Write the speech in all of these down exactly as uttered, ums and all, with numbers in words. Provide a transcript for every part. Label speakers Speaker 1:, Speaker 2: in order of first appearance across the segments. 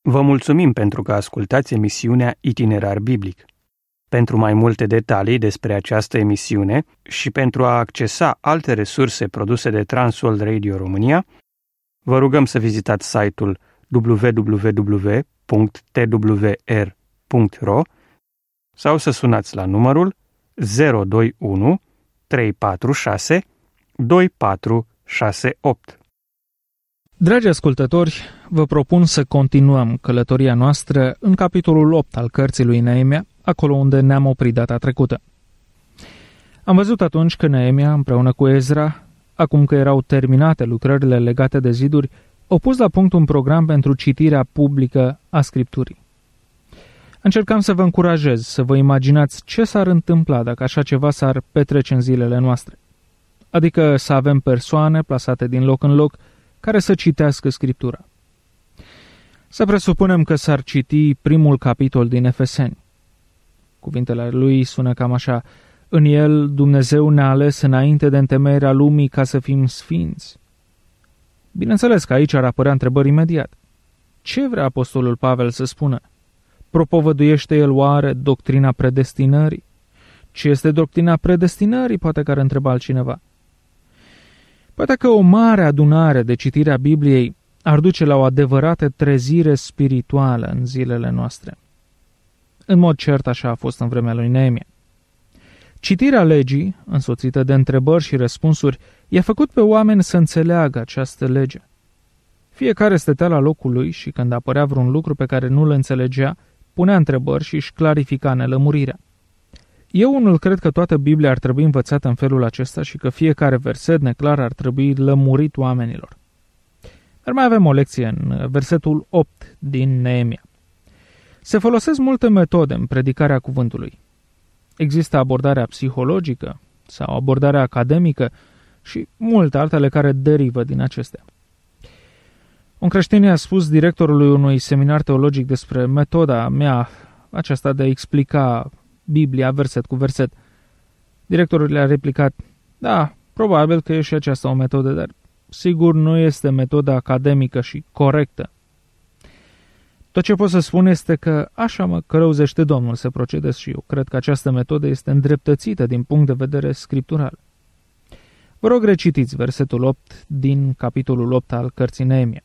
Speaker 1: Vă mulțumim pentru că ascultați emisiunea Itinerar Biblic. Pentru mai multe detalii despre această emisiune și pentru a accesa alte resurse produse de Transworld Radio România, vă rugăm să vizitați site-ul w w w punct t w r punct r o sau să sunați la numărul zero doi unu trei patru șase doi patru șase opt.
Speaker 2: Dragi ascultători, vă propun să continuăm călătoria noastră în capitolul opt al cărții lui Neemia, acolo unde ne-am oprit data trecută. Am văzut atunci că Neemia, împreună cu Ezra, acum că erau terminate lucrările legate de ziduri, au pus la punct un program pentru citirea publică a Scripturii. Încercam să vă încurajez să vă imaginați ce s-ar întâmpla dacă așa ceva s-ar petrece în zilele noastre. Adică să avem persoane plasate din loc în loc care să citească Scriptura. Să presupunem că s-ar citi primul capitol din Efeseni. Cuvintele lui sună cam așa: în el Dumnezeu ne-a ales înainte de întemeierea lumii ca să fim sfinți. Bineînțeles că aici ar apărea întrebări imediat. Ce vrea apostolul Pavel să spună? Propovăduiește el oare doctrina predestinării? Ce este doctrina predestinării? Poate că ar întreba altcineva. Poate că o mare adunare de citirea Bibliei ar duce la o adevărată trezire spirituală în zilele noastre. În mod cert așa a fost în vremea lui Neemia. Citirea legii, însoțită de întrebări și răspunsuri, i-a făcut pe oameni să înțeleagă această lege. Fiecare stătea la locul lui și când apărea vreun lucru pe care nu-l înțelegea, punea întrebări și își clarifica nelămurirea. Eu unul cred că toată Biblia ar trebui învățată în felul acesta și că fiecare verset neclar ar trebui lămurit oamenilor. Dar mai avem o lecție în versetul opt din Neemia. Se folosesc multe metode în predicarea cuvântului. Există abordarea psihologică sau abordarea academică și multe altele care derivă din acestea. Un creștin i-a spus directorului unui seminar teologic despre metoda mea aceasta de a explica Biblia verset cu verset. Directorul le-a replicat: da, probabil că e și aceasta o metodă, dar sigur nu este metoda academică și corectă. Tot ce pot să spun este că așa mă cărăuzește Domnul să procedez și eu cred că această metodă este îndreptățită din punct de vedere scriptural. Vă rog, recitiți versetul opt din capitolul opt al cărții Neemia.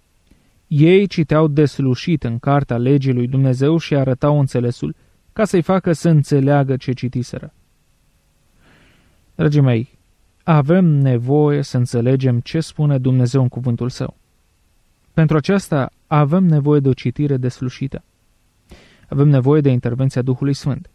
Speaker 2: Ei citeau deslușit în cartea legii lui Dumnezeu și arătau înțelesul ca să-i facă să înțeleagă ce citiseră. Dragii mei, avem nevoie să înțelegem ce spune Dumnezeu în cuvântul Său. Pentru aceasta avem nevoie de o citire deslușită. Avem nevoie de intervenția Duhului Sfânt.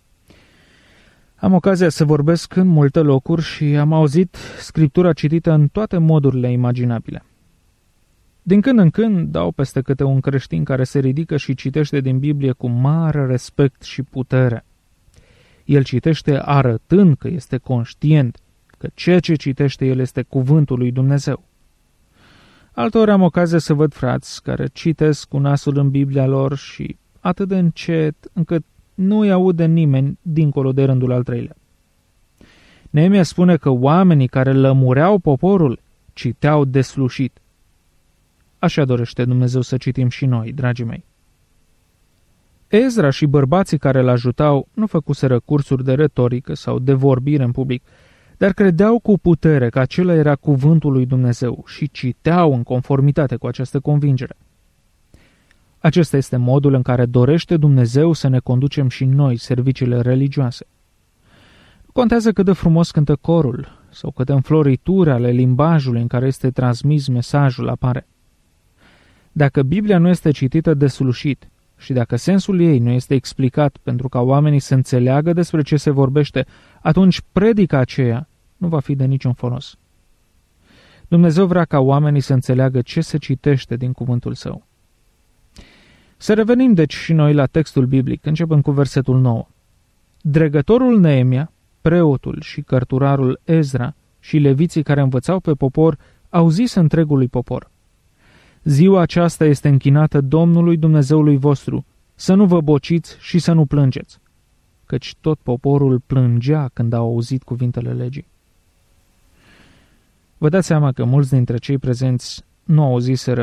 Speaker 2: Am ocazia să vorbesc în multe locuri și am auzit Scriptura citită în toate modurile imaginabile. Din când în când dau peste câte un creștin care se ridică și citește din Biblie cu mare respect și putere. El citește arătând că este conștient că ceea ce citește el este cuvântul lui Dumnezeu. Alteori am ocazia să văd frați care citesc cu nasul în Biblia lor și atât de încet încât nu-i aude nimeni dincolo de rândul al treilea. Neemia spune că oamenii care lămureau poporul citeau deslușit. Așa dorește Dumnezeu să citim și noi, dragii mei. Ezra și bărbații care îl ajutau nu făcuseră cursuri de retorică sau de vorbire în public, dar credeau cu putere că acela era cuvântul lui Dumnezeu și citeau în conformitate cu această convingere. Acesta este modul în care dorește Dumnezeu să ne conducem și noi serviciile religioase. Nu contează cât de frumos cântă corul sau câte înflorituri ale limbajului în care este transmis mesajul apare. Dacă Biblia nu este citită deslușit și dacă sensul ei nu este explicat pentru ca oamenii să înțeleagă despre ce se vorbește, atunci predica aceea nu va fi de niciun folos. Dumnezeu vrea ca oamenii să înțeleagă ce se citește din cuvântul Său. Să revenim deci și noi la textul biblic, începând cu versetul nouă. Dregătorul Neemia, preotul și cărturarul Ezra și leviții care învățau pe popor au zis întregului popor: ziua aceasta este închinată Domnului Dumnezeului vostru, să nu vă bociți și să nu plângeți, căci tot poporul plângea când au auzit cuvintele legii. Vă dați seama că mulți dintre cei prezenți nu auziseră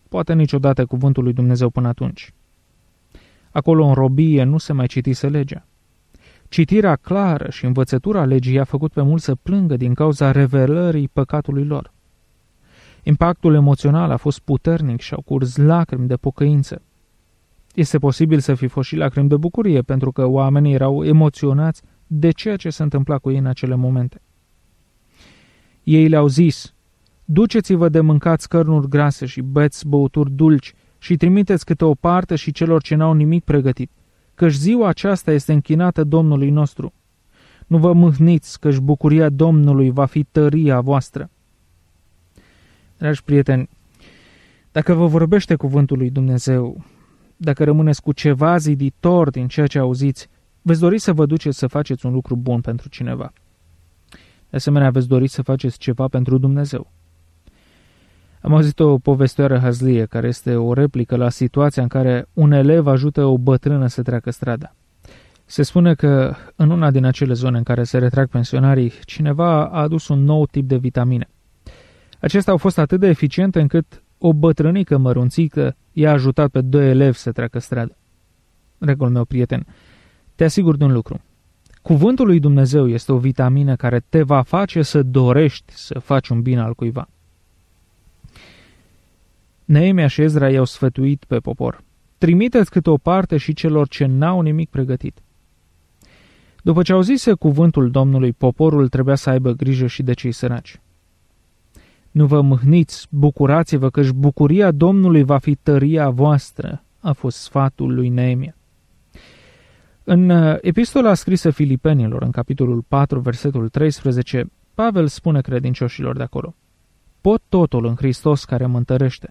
Speaker 2: poate niciodată cuvântul lui Dumnezeu până atunci. Acolo în robie nu se mai citise legea. Citirea clară și învățătura legii i-a făcut pe mulți să plângă din cauza revelării păcatului lor. Impactul emoțional a fost puternic și au curs lacrimi de pocăință. Este posibil să fi fost și lacrimi de bucurie, pentru că oamenii erau emoționați de ceea ce se întâmpla cu ei în acele momente. Ei le-au zis: duceți-vă de mâncați cărnuri grase și beți băuturi dulci și trimiteți câte o parte și celor ce n-au nimic pregătit, căci ziua aceasta este închinată Domnului nostru. Nu vă mâhniți, căci bucuria Domnului va fi tăria voastră. Dragi prieteni, dacă vă vorbește cuvântul lui Dumnezeu, dacă rămâneți cu ceva ziditor din ceea ce auziți, veți dori să vă duceți să faceți un lucru bun pentru cineva. De asemenea, veți dori să faceți ceva pentru Dumnezeu. Am auzit o povestioară hazlie, care este o replică la situația în care un elev ajută o bătrână să treacă strada. Se spune că în una din acele zone în care se retrag pensionarii, cineva a adus un nou tip de vitamine. Acestea au fost atât de eficiente încât o bătrânică mărunțică i-a ajutat pe doi elevi să treacă strada. Dragul meu prieten, te asigur de un lucru. Cuvântul lui Dumnezeu este o vitamină care te va face să dorești să faci un bine al cuiva. Neemia și Ezra i-au sfătuit pe popor: trimiteți câte o parte și celor ce n-au nimic pregătit. După ce auzise cuvântul Domnului, poporul trebuia să aibă grijă și de cei săraci. Nu vă mâhniți, bucurați-vă, căci bucuria Domnului va fi tăria voastră, a fost sfatul lui Neemia. În epistola scrisă Filipenilor, în capitolul patru, versetul treisprezece, Pavel spune credincioșilor de acolo: pot totul în Hristos care mă întărește.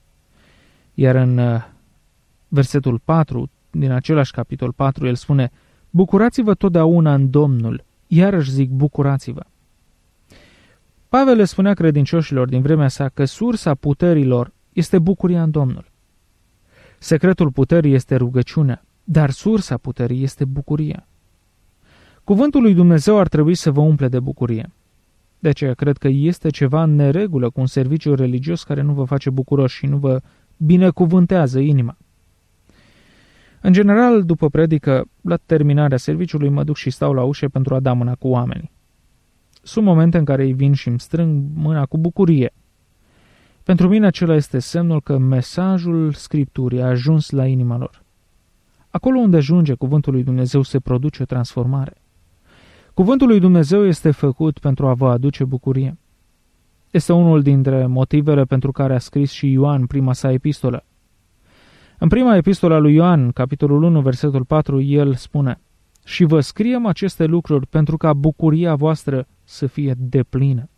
Speaker 2: Iar în versetul patru, din același capitol patru, el spune: bucurați-vă totdeauna în Domnul, iarăși zic, bucurați-vă. Pavel le spunea credincioșilor din vremea sa că sursa puterilor este bucuria în Domnul. Secretul puterii este rugăciunea, dar sursa puterii este bucuria. Cuvântul lui Dumnezeu ar trebui să vă umple de bucurie. De aceea cred că este ceva în neregulă cu un serviciu religios care nu vă face bucuroși și nu vă binecuvântează inima. În general, după predică, la terminarea serviciului mă duc și stau la ușă pentru a da mâna cu oamenii. Sunt momente în care îi vin și îmi strâng mâna cu bucurie. Pentru mine acela este semnul că mesajul Scripturii a ajuns la inima lor. Acolo unde ajunge cuvântul lui Dumnezeu se produce o transformare. Cuvântul lui Dumnezeu este făcut pentru a vă aduce bucurie. Este unul dintre motivele pentru care a scris și Ioan prima sa epistolă. În prima epistolă a lui Ioan, capitolul unu, versetul patru, el spune: și vă scriem aceste lucruri pentru ca bucuria voastră să fie deplină.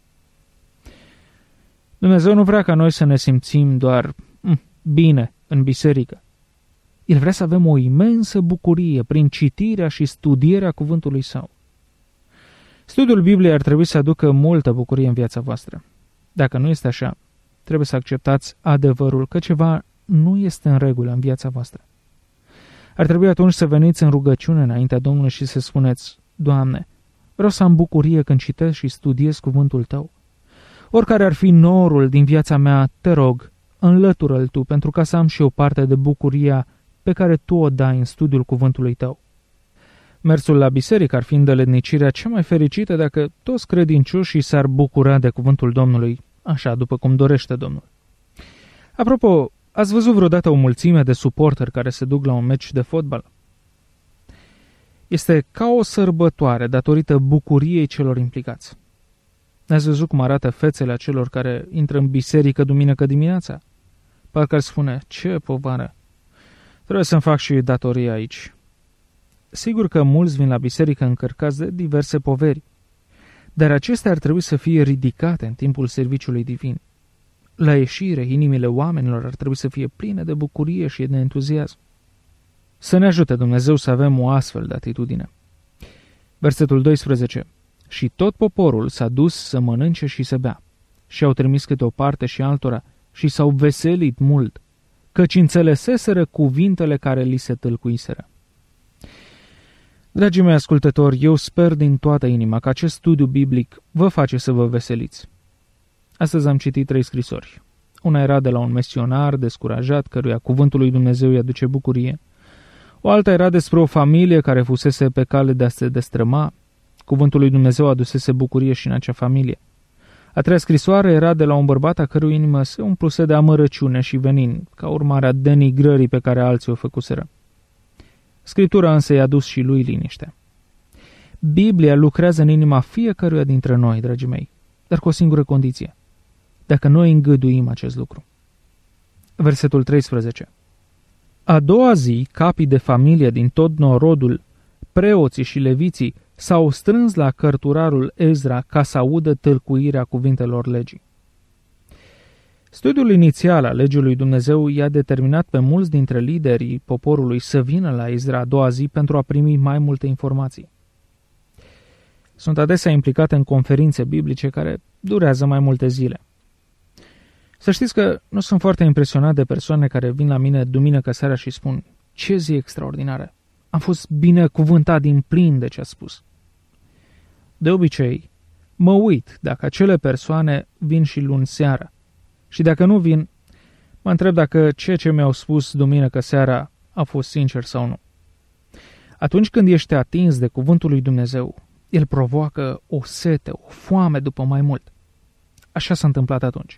Speaker 2: Dumnezeu nu vrea ca noi să ne simțim doar mm, bine în biserică. El vrea să avem o imensă bucurie prin citirea și studierea cuvântului Său. Studiul Bibliei ar trebui să aducă multă bucurie în viața voastră. Dacă nu este așa, trebuie să acceptați adevărul că ceva nu este în regulă în viața voastră. Ar trebui atunci să veniți în rugăciune înaintea Domnului și să spuneți: Doamne, vreau să am bucurie când citesc și studiez cuvântul Tău. Oricare ar fi norul din viața mea, te rog, înlătură-l Tu, pentru ca să am și o parte de bucuria pe care Tu o dai în studiul cuvântului Tău. Mersul la biserică ar fi îndeletnicirea cea mai fericită dacă toți credincioșii s-ar bucura de cuvântul Domnului, așa după cum dorește Domnul. Apropo, ați văzut vreodată o mulțime de suporteri care se duc la un meci de fotbal? Este ca o sărbătoare datorită bucuriei celor implicați. Ați văzut cum arată fețele acelor care intră în biserică duminică dimineața? Parcă ar spune: ce povară! Trebuie să-mi fac și datoria aici. Sigur că mulți vin la biserică încărcați de diverse poveri, dar acestea ar trebui să fie ridicate în timpul serviciului divin. La ieșire, inimile oamenilor ar trebui să fie pline de bucurie și de entuziasm. Să ne ajute Dumnezeu să avem o astfel de atitudine. Versetul doisprezece. Și tot poporul s-a dus să mănânce și să bea, și au trimis câte o parte și altora, și s-au veselit mult, căci înțeleseseră cuvintele care li se tâlcuiseră. Dragii mei ascultători, eu sper din toată inima că acest studiu biblic vă face să vă veseliți. Astăzi am citit trei scrisori. Una era de la un misionar descurajat, căruia cuvântul lui Dumnezeu îi aduce bucurie. O alta era despre o familie care fusese pe cale de a se destrăma. Cuvântul lui Dumnezeu adusese bucurie și în acea familie. A treia scrisoare era de la un bărbat a cărui inimă se umpluse de amărăciune și venin, ca urmare a denigrării pe care alții o făcuseră. Scriptura însă i-a dus și lui liniște. Biblia lucrează în inima fiecăruia dintre noi, dragii mei, dar cu o singură condiție: dacă noi îngăduim acest lucru. Versetul treisprezece. A doua zi, capii de familie din tot norodul, preoții și leviții, s-au strâns la cărturarul Ezra ca să audă tâlcuirea cuvintelor legii. Studiul inițial al legii lui Dumnezeu i-a determinat pe mulți dintre liderii poporului să vină la Ezra a doua zi pentru a primi mai multe informații. Sunt adesea implicate în conferințe biblice care durează mai multe zile. Să știți că nu sunt foarte impresionat de persoane care vin la mine duminică seara și spun: ce zi extraordinară! Am fost binecuvântat din plin de ce a spus. De obicei, mă uit dacă acele persoane vin și luni seara. Și dacă nu vin, mă întreb dacă ceea ce mi-au spus duminică seara a fost sincer sau nu. Atunci când ești atins de cuvântul lui Dumnezeu, el provoacă o sete, o foame după mai mult. Așa s-a întâmplat atunci.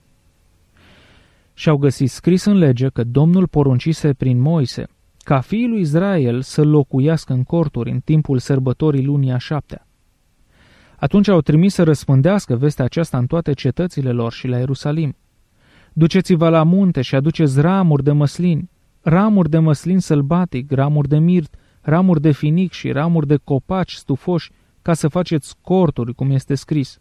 Speaker 2: Și-au găsit scris în lege că Domnul poruncise prin Moise ca fiii lui Israel să locuiască în corturi în timpul sărbătorii lunii a șaptea. Atunci au trimis să răspândească vestea aceasta în toate cetățile lor și la Ierusalim. Duceți-vă la munte și aduceți ramuri de măslin, ramuri de măslin sălbatic, ramuri de mirt, ramuri de finic și ramuri de copaci stufoși, ca să faceți corturi, cum este scris.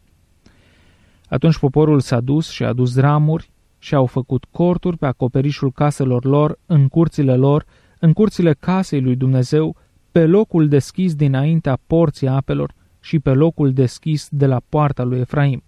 Speaker 2: Atunci poporul s-a dus și a adus ramuri și au făcut corturi pe acoperișul caselor lor, în curțile lor, în curțile casei lui Dumnezeu, pe locul deschis dinaintea porții apelor și pe locul deschis de la poarta lui Efraim.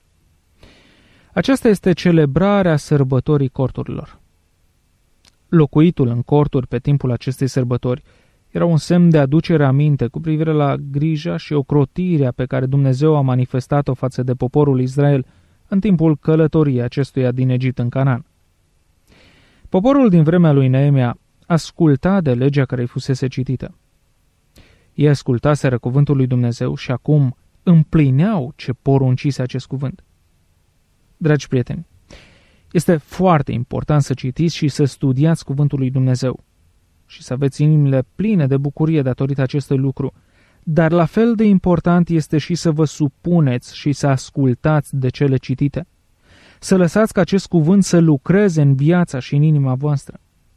Speaker 2: Aceasta este celebrarea sărbătorii corturilor. Locuitul în corturi pe timpul acestei sărbători era un semn de aducere aminte cu privire la grija și ocrotirea pe care Dumnezeu a manifestat-o față de poporul Israel în timpul călătoriei acestuia din Egipt în Canaan. Poporul din vremea lui Neemia asculta de legea care îi fusese citită. Ei ascultaseră cuvântul lui Dumnezeu și acum împlineau ce poruncise acest cuvânt. Dragi prieteni, este foarte important să citiți și să studiați cuvântul lui Dumnezeu și să aveți inimile pline de bucurie datorită acestui lucru, dar la fel de important este și să vă supuneți și să ascultați de cele citite, să lăsați ca acest cuvânt să lucreze în viața și în inima voastră.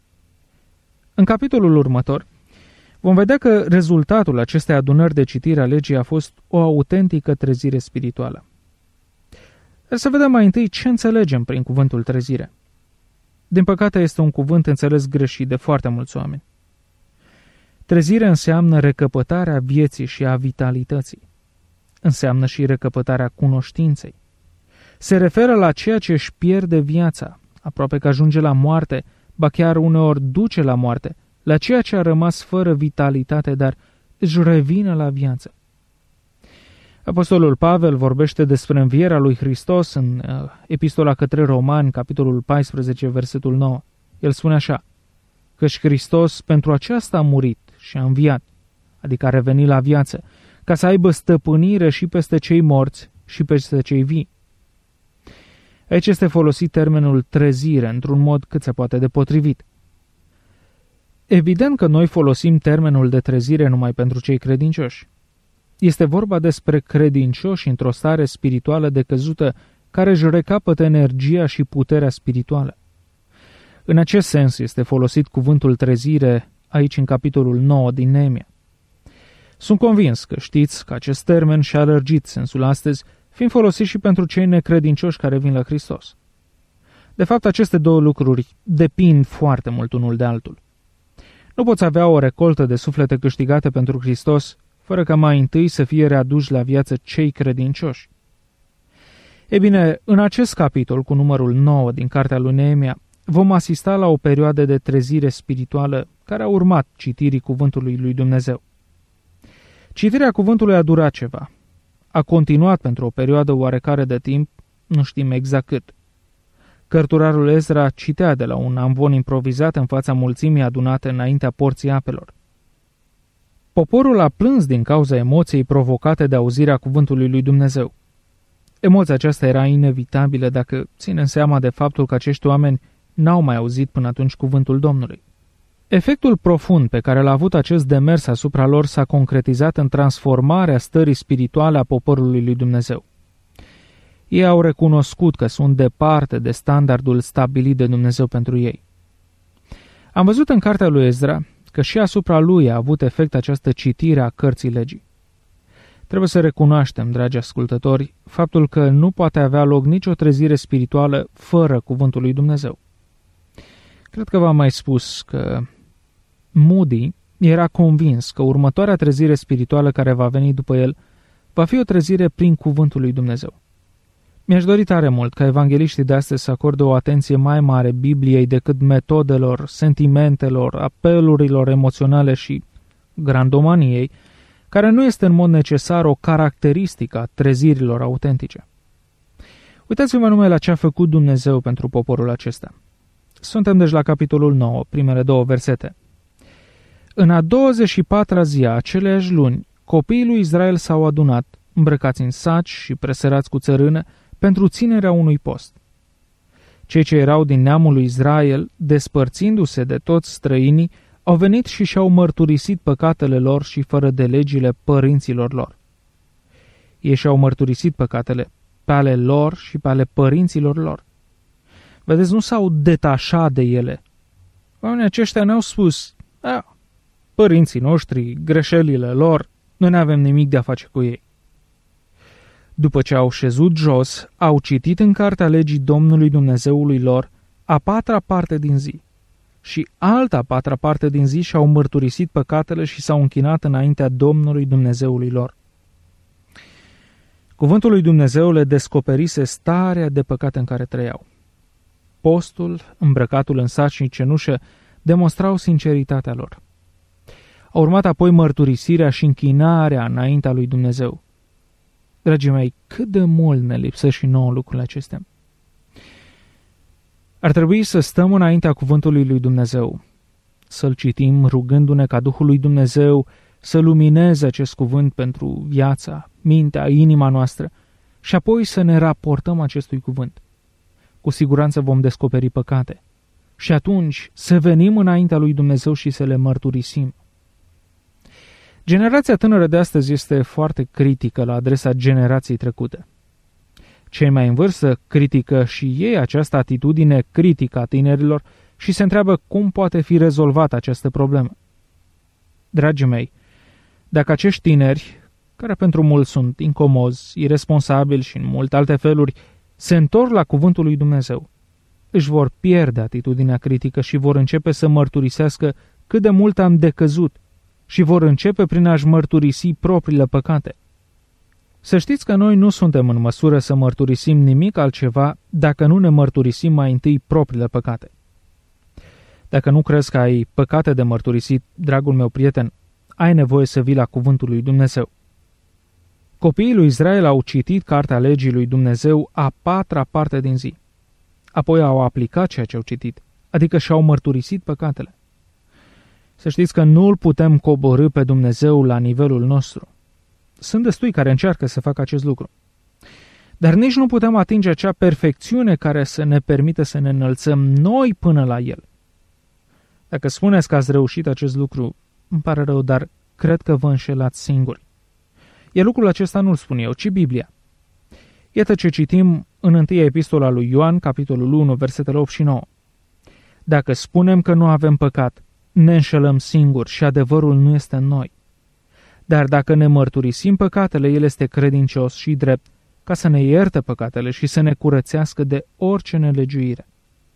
Speaker 2: În capitolul următor vom vedea că rezultatul acestei adunări de citire a legii a fost o autentică trezire spirituală. Dar să vedem mai întâi ce înțelegem prin cuvântul trezire. Din păcate este un cuvânt înțeles greșit de foarte mulți oameni. Trezire înseamnă recăpătarea vieții și a vitalității. Înseamnă și recăpătarea cunoștinței. Se referă la ceea ce își pierde viața, aproape că ajunge la moarte, ba chiar uneori duce la moarte, la ceea ce a rămas fără vitalitate, dar își revine la viață. Apostolul Pavel vorbește despre învierea lui Hristos în uh, Epistola către Romani, capitolul paisprezece, versetul nouă. El spune așa: căci Hristos pentru aceasta a murit și a înviat, adică a revenit la viață, ca să aibă stăpânire și peste cei morți și peste cei vii. Aici este folosit termenul trezire într-un mod cât se poate de potrivit. Evident că noi folosim termenul de trezire numai pentru cei credincioși. Este vorba despre credincioși într-o stare spirituală decăzută care își recapătă energia și puterea spirituală. În acest sens este folosit cuvântul trezire aici în capitolul nouă din Neemia. Sunt convins că știți că acest termen și-a lărgit sensul astăzi, fiind folosit și pentru cei necredincioși care vin la Hristos. De fapt, aceste două lucruri depind foarte mult unul de altul. Nu poți avea o recoltă de suflete câștigate pentru Hristos fără ca mai întâi să fie readuși la viață cei credincioși. Ei bine, în acest capitol, cu numărul nouă din cartea lui Neemia, vom asista la o perioadă de trezire spirituală care a urmat citirii cuvântului lui Dumnezeu. Citirea cuvântului a durat ceva. A continuat pentru o perioadă oarecare de timp, nu știm exact cât. Cărturarul Ezra citea de la un amvon improvizat în fața mulțimii adunate înaintea porții apelor. Poporul a plâns din cauza emoției provocate de auzirea cuvântului lui Dumnezeu. Emoția aceasta era inevitabilă dacă ținem seama de faptul că acești oameni n-au mai auzit până atunci cuvântul Domnului. Efectul profund pe care l-a avut acest demers asupra lor s-a concretizat în transformarea stării spirituale a poporului lui Dumnezeu. Ei au recunoscut că sunt departe de standardul stabilit de Dumnezeu pentru ei. Am văzut în cartea lui Ezra că și asupra lui a avut efect această citire a cărții legii. Trebuie să recunoaștem, dragi ascultători, faptul că nu poate avea loc nicio trezire spirituală fără cuvântul lui Dumnezeu. Cred că v-am mai spus că Moody era convins că următoarea trezire spirituală care va veni după el va fi o trezire prin cuvântul lui Dumnezeu. Mi-aș dori tare mult ca evangeliștii de astăzi să acorde o atenție mai mare Bibliei decât metodelor, sentimentelor, apelurilor emoționale și grandomaniei, care nu este în mod necesar o caracteristică a trezirilor autentice. Uitați-vă numai la ce a făcut Dumnezeu pentru poporul acesta. Suntem deci la capitolul nouă, primele două versete. În a douăzeci și patra zi a aceleiași luni, copiii lui Israel s-au adunat, îmbrăcați în saci și presărați cu țărână, pentru ținerea unui post. Cei ce erau din neamul lui Israel, despărțindu-se de toți străinii, au venit și și-au mărturisit păcatele lor și fără de legile părinților lor. Ei și-au mărturisit păcatele pe ale lor și pe ale părinților lor. Vedeți, nu s-au detașat de ele. Oamenii aceștia ne-au spus, a, părinții noștri, greșelile lor, noi nu avem nimic de a face cu ei. După ce au șezut jos, au citit în cartea legii Domnului Dumnezeului lor a patra parte din zi și alta patra parte din zi și-au mărturisit păcatele și s-au închinat înaintea Domnului Dumnezeului lor. Cuvântul lui Dumnezeu le descoperise starea de păcate în care trăiau. Postul, îmbrăcatul în saci și cenușă, demonstrau sinceritatea lor. A urmat apoi mărturisirea și închinarea înaintea lui Dumnezeu. Dragii mei, cât de mult ne lipsă și nouă lucrurile acestea. Ar trebui să stăm înaintea cuvântului lui Dumnezeu, să-l citim rugându-ne ca Duhul lui Dumnezeu să lumineze acest cuvânt pentru viața, mintea, inima noastră și apoi să ne raportăm acestui cuvânt. Cu siguranță vom descoperi păcate și atunci să venim înaintea lui Dumnezeu și să le mărturisim. Generația tânără de astăzi este foarte critică la adresa generației trecute. Cei mai în vârstă critică și ei această atitudine critică a tinerilor și se întreabă cum poate fi rezolvată această problemă. Dragii mei, dacă acești tineri, care pentru mulți sunt incomozi, irresponsabili și în multe alte feluri, se întorc la cuvântul lui Dumnezeu, își vor pierde atitudinea critică și vor începe să mărturisească cât de mult am decăzut și vor începe prin a-și mărturisi propriile păcate. Să știți că noi nu suntem în măsură să mărturisim nimic altceva dacă nu ne mărturisim mai întâi propriile păcate. Dacă nu crezi că ai păcate de mărturisit, dragul meu prieten, ai nevoie să vii la cuvântul lui Dumnezeu. Copiii lui Israel au citit cartea legii lui Dumnezeu a patra parte din zi. Apoi au aplicat ceea ce au citit, adică și-au mărturisit păcatele. Să știți că nu îl putem coborî pe Dumnezeu la nivelul nostru. Sunt destui care încearcă să facă acest lucru. Dar nici nu putem atinge acea perfecțiune care să ne permită să ne înălțăm noi până la El. Dacă spuneți că ați reușit acest lucru, îmi pare rău, dar cred că vă înșelați singuri. Iar lucrul acesta nu-l spun eu, ci Biblia. Iată ce citim în întâia epistola lui Ioan, capitolul unu, versetele opt și nouă. Dacă spunem că nu avem păcat, ne înșelăm singuri și adevărul nu este în noi. Dar dacă ne mărturisim păcatele, El este credincios și drept, ca să ne ierte păcatele și să ne curățească de orice nelegiuire.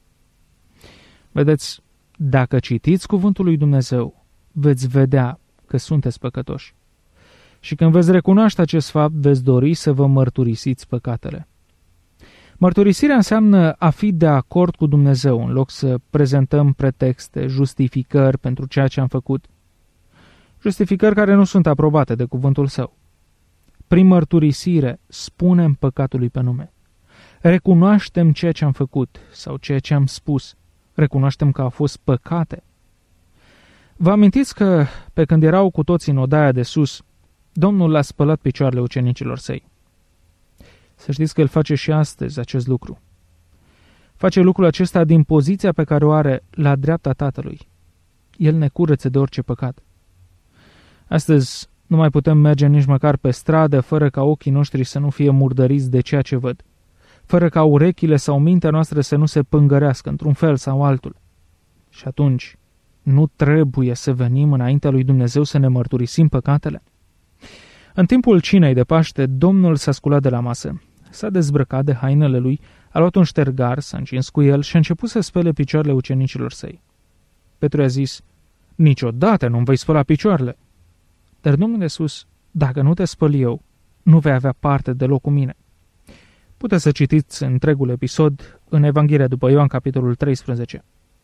Speaker 2: Vedeți, dacă citiți cuvântul lui Dumnezeu, veți vedea că sunteți păcătoși. Și când veți recunoaște acest fapt, veți dori să vă mărturisiți păcatele. Mărturisirea înseamnă a fi de acord cu Dumnezeu, în loc să prezentăm pretexte, justificări pentru ceea ce am făcut. Justificări care nu sunt aprobate de cuvântul Său. Prin mărturisire spunem păcatului pe nume. Recunoaștem ceea ce am făcut sau ceea ce am spus. Recunoaștem că au fost păcate. Vă amintiți că, pe când erau cu toții în odaia de sus, Domnul l-a spălat picioarele ucenicilor săi. Să știți că El face și astăzi acest lucru. Face lucrul acesta din poziția pe care o are la dreapta Tatălui. El ne curăță de orice păcat. Astăzi nu mai putem merge nici măcar pe stradă fără ca ochii noștri să nu fie murdăriți de ceea ce văd, fără ca urechile sau mintea noastră să nu se pângărească într-un fel sau altul. Și atunci, nu trebuie să venim înaintea lui Dumnezeu să ne mărturisim păcatele? În timpul cinei de Paște, Domnul s-a sculat de la masă, s-a dezbrăcat de hainele lui, a luat un ștergar, s-a încins cu el și a început să spele picioarele ucenicilor săi. Petru i-a zis: niciodată nu-mi vei spăla picioarele. Dar Domnul a spus: dacă nu te spăl eu, nu vei avea parte deloc cu mine. Puteți să citiți întregul episod în Evanghelia după Ioan, capitolul treisprezece.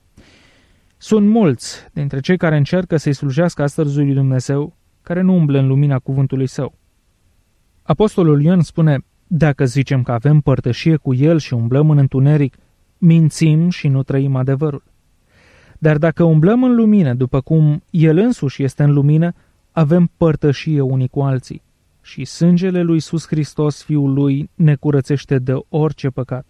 Speaker 2: Sunt mulți dintre cei care încearcă să-i slujească astăzi lui Dumnezeu, care nu umblă în lumina cuvântului său. Apostolul Ioan spune: dacă zicem că avem părtășie cu El și umblăm în întuneric, mințim și nu trăim adevărul. Dar dacă umblăm în lumină, după cum El însuși este în lumină, avem părtășie unii cu alții și sângele lui Iisus Hristos, Fiul Lui, ne curățește de orice păcat.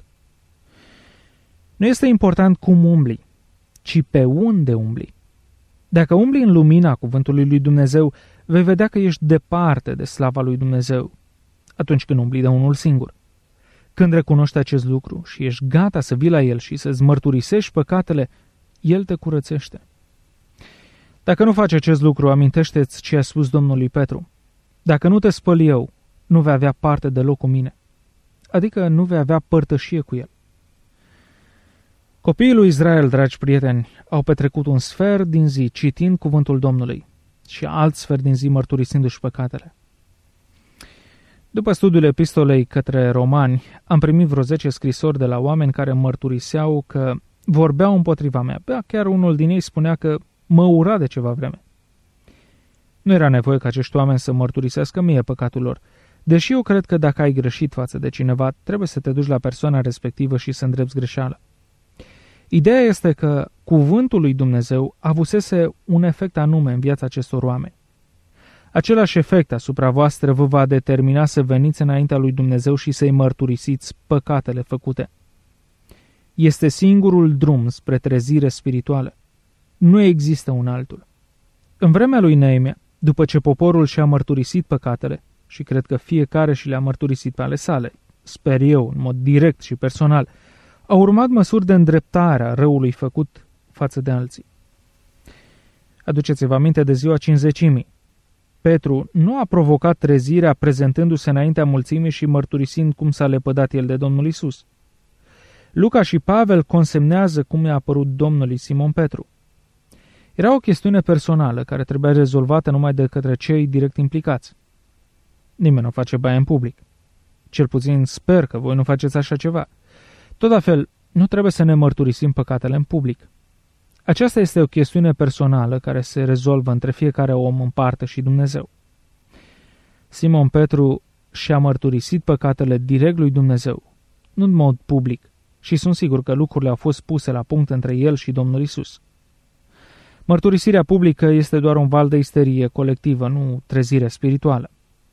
Speaker 2: Nu este important cum umbli, ci pe unde umbli. Dacă umbli în lumina cuvântului lui Dumnezeu, vei vedea că ești departe de slava lui Dumnezeu atunci când umbli de unul singur. Când recunoști acest lucru și ești gata să vii la El și să-ți mărturisești păcatele, El te curățește. Dacă nu faci acest lucru, amintește-ți ce a spus Domnul lui Petru: dacă nu te spăl eu, nu vei avea parte deloc cu mine. Adică nu vei avea părtășie cu El. Copiii lui Israel, dragi prieteni, au petrecut un sfert din zi citind cuvântul Domnului și alt sfert din zi mărturisindu-și păcatele. După studiul epistolei către romani, am primit vreo zece scrisori de la oameni care mărturiseau că vorbeau împotriva mea. Bă, chiar unul din ei spunea că mă ura de ceva vreme. Nu era nevoie ca acești oameni să mărturisească mie păcatul lor, deși eu cred că dacă ai greșit față de cineva, trebuie să te duci la persoana respectivă și să îndrepți greșeala. Ideea este că cuvântul lui Dumnezeu avusese un efect anume în viața acestor oameni. Același efect asupra voastră vă va determina să veniți înaintea lui Dumnezeu și să-i mărturisiți păcatele făcute. Este singurul drum spre trezire spirituală. Nu există un altul. În vremea lui Neemia, după ce poporul și-a mărturisit păcatele, și cred că fiecare și le-a mărturisit pe ale sale, sper eu, în mod direct și personal, au urmat măsuri de îndreptare a răului făcut față de alții. Aduceți-vă aminte de ziua cincizecimii. Petru nu a provocat trezirea prezentându-se înaintea mulțimii și mărturisind cum s-a lepădat el de Domnul Isus. Luca și Pavel consemnează cum i-a apărut Domnului Simon Petru. Era o chestiune personală care trebuia rezolvată numai de către cei direct implicați. Nimeni nu face baie în public. Cel puțin sper că voi nu faceți așa ceva. Tot la fel, nu trebuie să ne mărturisim păcatele în public. Aceasta este o chestiune personală care se rezolvă între fiecare om în parte și Dumnezeu. Simon Petru și-a mărturisit păcatele direct lui Dumnezeu, nu în mod public, și sunt sigur că lucrurile au fost puse la punct între el și Domnul Isus. Mărturisirea publică este doar un val de isterie colectivă, nu trezire spirituală.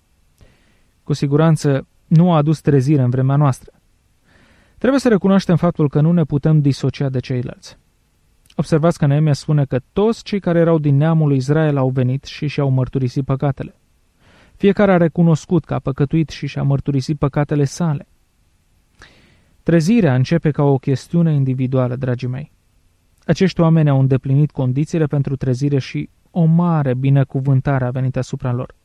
Speaker 2: Cu siguranță nu a adus trezire în vremea noastră. Trebuie să recunoaștem faptul că nu ne putem disocia de ceilalți. Observați că Neemia spune că toți cei care erau din neamul lui Israel au venit și și-au mărturisit păcatele. Fiecare a recunoscut că a păcătuit și și-a mărturisit păcatele sale. Trezirea începe ca o chestiune individuală, dragii mei. Acești oameni au îndeplinit condițiile pentru trezire și o mare binecuvântare a venit asupra lor.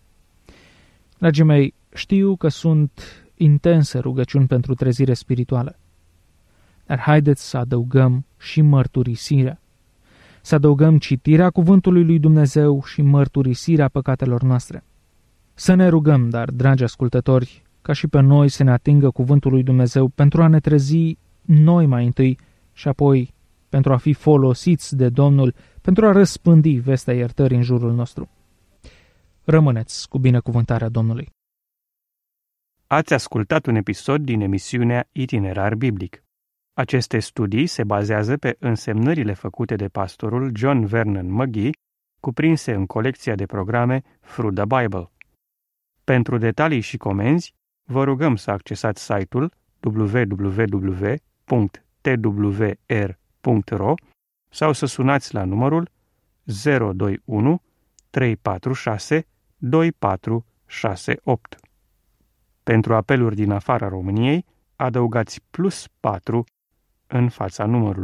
Speaker 2: Dragii mei, știu că sunt intense rugăciuni pentru trezire spirituală. Dar haideți să adăugăm și mărturisirea. Să adăugăm citirea cuvântului lui Dumnezeu și mărturisirea păcatelor noastre. Să ne rugăm, dar, dragi ascultători, ca și pe noi să ne atingă cuvântul lui Dumnezeu pentru a ne trezi noi mai întâi și apoi pentru a fi folosiți de Domnul pentru a răspândi vestea iertării în jurul nostru. Rămâneți cu binecuvântarea Domnului.
Speaker 1: Ați ascultat un episod din emisiunea Itinerar Biblic. Aceste studii se bazează pe însemnările făcute de pastorul John Vernon McGee, cuprinse în colecția de programe Through the Bible. Pentru detalii și comenzi, vă rugăm să accesați site-ul w w w punct t w r punct r o sau să sunați la numărul zero doi unu trei patru șase doi patru șase opt. Pentru apeluri din afara României, adăugați plus patru în fața numărului.